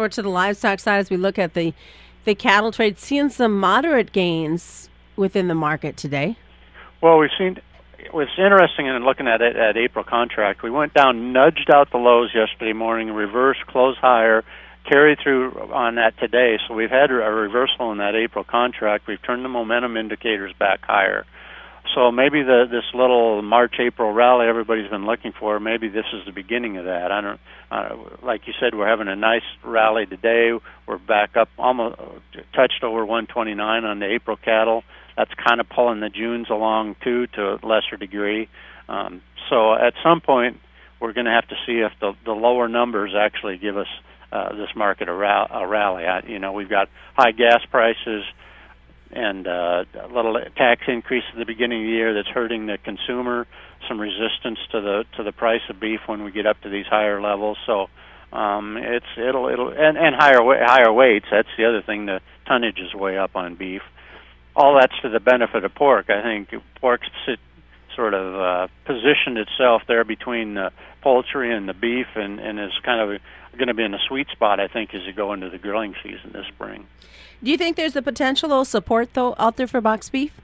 over to the livestock side as we look at the cattle trade, seeing some moderate gains within the market today. Well, we've seen. What's interesting in looking at it at April contract, we went down, nudged out the lows yesterday morning, reversed, closed higher, carried through on that today. So we've had a reversal in that April contract. We've turned the momentum indicators back higher. So maybe this little March-April rally everybody's been looking for, maybe this is the beginning of that. I don't. Like you said, we're having a nice rally today. We're back up, almost touched over 129 on the April cattle. That's kind of pulling the Junes along too, to a lesser degree. So at some point, we're going to have to see if the lower numbers actually give us this market a rally. We've got high gas prices and a little tax increase at the beginning of the year that's hurting the consumer. Some resistance to the price of beef when we get up to these higher levels. So it'll higher weights. That's the other thing. The tonnage is way up on beef. All that's to the benefit of pork. I think pork's sort of positioned itself there between the poultry and the beef, and is kind of going to be in a sweet spot, I think, as you go into the grilling season this spring. Do you think there's a potential support, though, out there for box beef?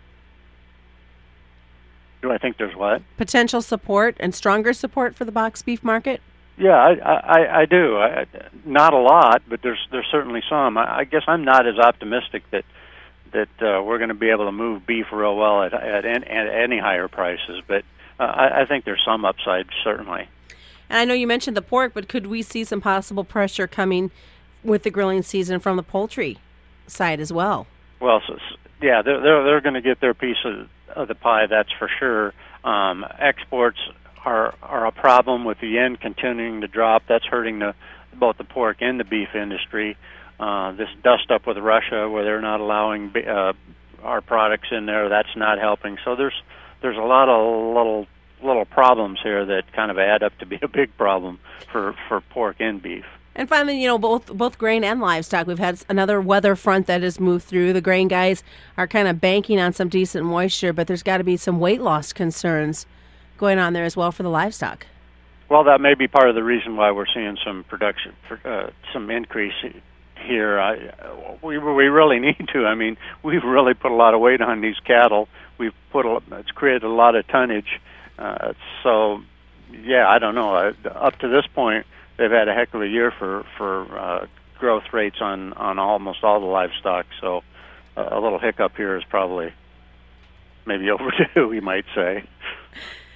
Do I think there's what? Potential support and stronger support for the box beef market? Yeah, I do. Not a lot, but there's certainly some. I guess I'm not as optimistic that we're going to be able to move beef real well at any higher prices, but I think there's some upside, certainly. And I know you mentioned the pork, but could we see some possible pressure coming with the grilling season from the poultry side as well? Well, yeah, they're going to get their piece of the pie, that's for sure. Exports are a problem with the yen continuing to drop. That's hurting both the pork and the beef industry. This dust up with Russia, where they're not allowing our products in there, that's not helping. So there's a lot of little problems here that kind of add up to be a big problem for pork and beef. And finally, both grain and livestock, we've had another weather front that has moved through. The grain guys are kind of banking on some decent moisture, but there's got to be some weight loss concerns going on there as well for the livestock. Well, that may be part of the reason why we're seeing some production, some increase here. We really need to. I mean, we've really put a lot of weight on these cattle. It's created a lot of tonnage. So, yeah, I don't know. Up to this point, they've had a heck of a year for growth rates on almost all the livestock. So, a little hiccup here is probably maybe overdue, we might say.